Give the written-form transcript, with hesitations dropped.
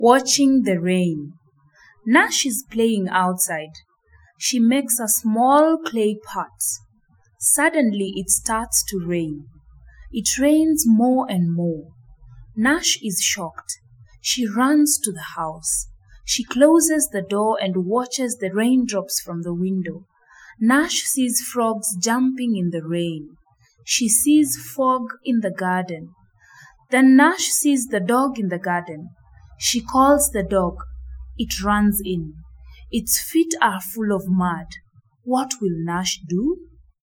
Watching the rain. Nash is playing outside. She makes a small clay pot. Suddenly it starts to rain. It rains more and more. Nash is shocked. She runs to the house. She closes the door and watches the raindrops from the window. Nash sees frogs jumping in the rain. She sees fog in the garden. Then Nash sees the dog in the garden. She calls the dog. It runs in. Its feet are full of mud. What will Nash do?